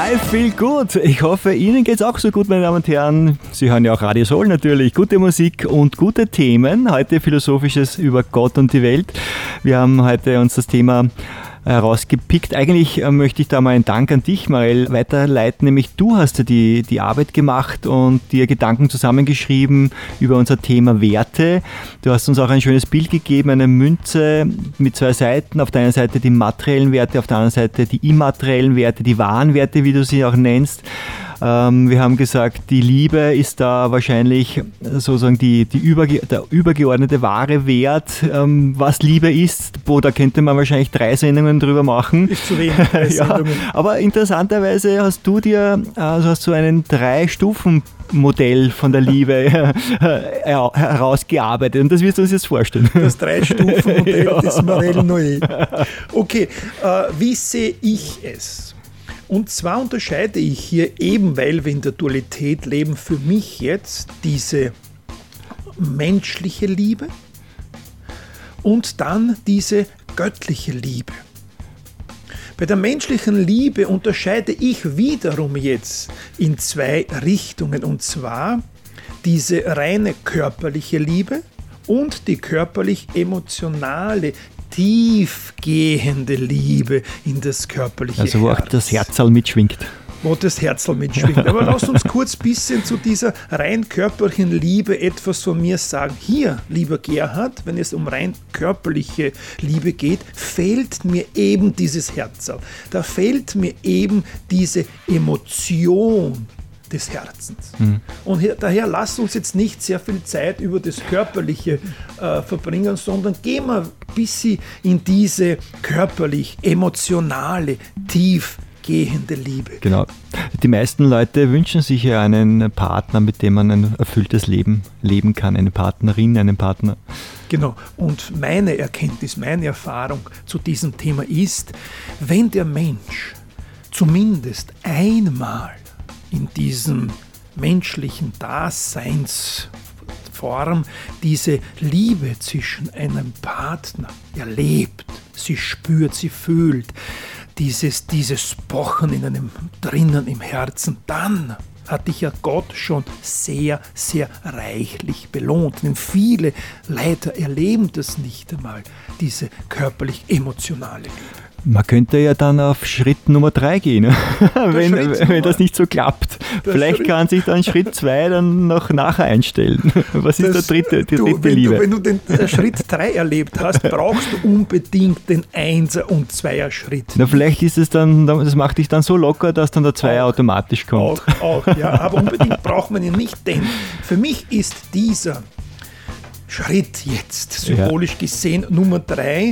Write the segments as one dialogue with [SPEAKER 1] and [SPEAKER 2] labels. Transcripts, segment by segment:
[SPEAKER 1] I feel good. Ich hoffe, Ihnen geht's auch so gut, meine Damen und Herren. Sie hören ja auch Radio Soul natürlich. Gute Musik und gute Themen. Heute Philosophisches über Gott und die Welt. Wir haben heute uns das Thema rausgepickt. Eigentlich möchte ich da mal einen Dank an dich, Marelle, weiterleiten. Nämlich du hast ja die Arbeit gemacht und dir Gedanken zusammengeschrieben über unser Thema Werte. Du hast uns auch ein schönes Bild gegeben, eine Münze mit zwei Seiten. Auf der einen Seite die materiellen Werte, auf der anderen Seite die immateriellen Werte, die wahren Werte, wie du sie auch nennst. Wir haben gesagt, die Liebe ist da wahrscheinlich sozusagen der übergeordnete wahre Wert, was Liebe ist. Da könnte man wahrscheinlich 3 Sendungen drüber machen.
[SPEAKER 2] Ist zu wenig.
[SPEAKER 1] Ja, aber interessanterweise hast du so einen 3-Stufen-Modell von der Liebe herausgearbeitet und das wirst du uns jetzt vorstellen.
[SPEAKER 2] Das 3-Stufen-Modell
[SPEAKER 1] Ja.
[SPEAKER 2] des Marelle Noé. Okay, wie sehe ich es? Und zwar unterscheide ich hier eben, weil wir in der Dualität leben, für mich jetzt diese menschliche Liebe und dann diese göttliche Liebe. Bei der menschlichen Liebe unterscheide ich wiederum jetzt in 2 Richtungen, und zwar diese reine körperliche Liebe und die körperlich-emotionale, tiefgehende Liebe in das körperliche
[SPEAKER 1] Also wo
[SPEAKER 2] Herz.
[SPEAKER 1] auch das Herzal mitschwingt.
[SPEAKER 2] Wo das Herzl mitschwingt. Aber lass uns kurz ein bisschen zu dieser rein körperlichen Liebe etwas von mir sagen. Hier, lieber Gerhard, wenn es um rein körperliche Liebe geht, fehlt mir eben dieses Herzl. Da fehlt mir eben diese Emotion des Herzens. Und daher lasst uns jetzt nicht sehr viel Zeit über das Körperliche verbringen, sondern gehen wir ein bisschen in diese körperlich-emotionale, tiefgehende Liebe.
[SPEAKER 1] Genau. Die meisten Leute wünschen sich ja einen Partner, mit dem man ein erfülltes Leben leben kann, eine Partnerin, einen Partner.
[SPEAKER 2] Genau. Und meine Erkenntnis, meine Erfahrung zu diesem Thema ist, wenn der Mensch zumindest einmal in diesem menschlichen Daseinsform diese Liebe zwischen einem Partner erlebt, sie spürt, sie fühlt, dieses Pochen in einem drinnen im Herzen, dann hat dich ja Gott schon sehr, sehr reichlich belohnt. Denn viele leider erleben das nicht einmal, diese körperlich-emotionale Liebe.
[SPEAKER 1] Man könnte ja dann auf Schritt Nummer 3 gehen, wenn das nicht so klappt. Vielleicht kann sich dann Schritt 2 dann noch nachher einstellen. Was ist die dritte Liebe?
[SPEAKER 2] Wenn du den Schritt 3 erlebt hast, brauchst du unbedingt den 1er und 2er Schritt.
[SPEAKER 1] Na, vielleicht ist es dann, das macht dich dann so locker, dass dann der 2er automatisch kommt.
[SPEAKER 2] Auch, ja, aber unbedingt braucht man ihn nicht, denn für mich ist dieser Schritt jetzt, symbolisch gesehen, Nummer 3,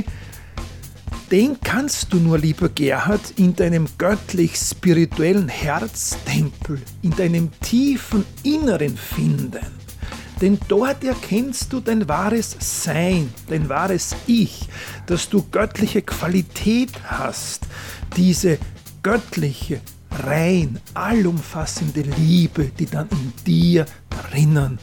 [SPEAKER 2] den kannst du nur, lieber Gerhard, in deinem göttlich-spirituellen Herztempel, in deinem tiefen Inneren finden. Denn dort erkennst du dein wahres Sein, dein wahres Ich, dass du göttliche Qualität hast, diese göttliche, rein, allumfassende Liebe, die dann in dir drinnen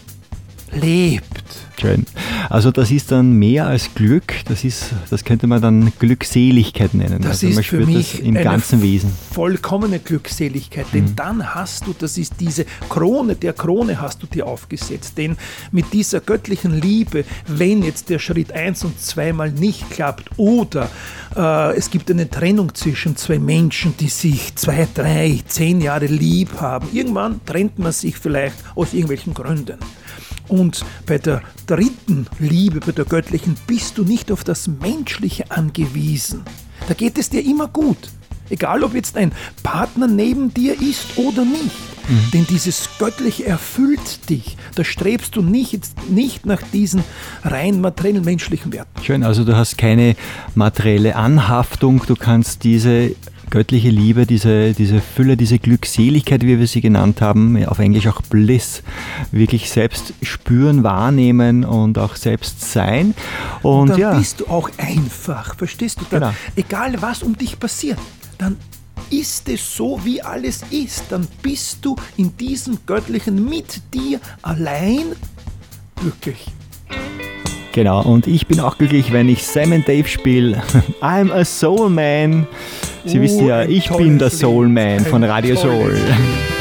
[SPEAKER 2] lebt.
[SPEAKER 1] Schön. Also das ist dann mehr als Glück, das könnte man dann Glückseligkeit nennen.
[SPEAKER 2] Das
[SPEAKER 1] also
[SPEAKER 2] ist
[SPEAKER 1] man
[SPEAKER 2] für
[SPEAKER 1] spürt
[SPEAKER 2] mich
[SPEAKER 1] das im
[SPEAKER 2] eine
[SPEAKER 1] ganzen Wesen.
[SPEAKER 2] vollkommene Glückseligkeit, denn dann hast du, das ist diese Krone hast du dir aufgesetzt, denn mit dieser göttlichen Liebe, wenn jetzt der Schritt 1 und 2 mal nicht klappt oder es gibt eine Trennung zwischen 2 Menschen, die sich 2, 3, 10 Jahre lieb haben, irgendwann trennt man sich vielleicht aus irgendwelchen Gründen. Und bei der dritten Liebe, bei der göttlichen, bist du nicht auf das Menschliche angewiesen. Da geht es dir immer gut. Egal, ob jetzt ein Partner neben dir ist oder nicht. Denn dieses Göttliche erfüllt dich. Da strebst du nicht nach diesen rein materiellen menschlichen Werten.
[SPEAKER 1] Schön, also du hast keine materielle Anhaftung, du kannst diese göttliche Liebe, diese Fülle, diese Glückseligkeit, wie wir sie genannt haben, auf Englisch auch Bliss, wirklich selbst spüren, wahrnehmen und auch selbst sein. Und
[SPEAKER 2] dann bist du auch einfach, verstehst du? Dann,
[SPEAKER 1] genau.
[SPEAKER 2] Egal was um dich passiert, dann ist es so, wie alles ist. Dann bist du in diesem Göttlichen mit dir allein glücklich.
[SPEAKER 1] Genau, und ich bin auch glücklich, wenn ich Sam & Dave spiele. I'm a Soul Man. Sie wissen ja, ich bin der Soul Man von Radio Soul.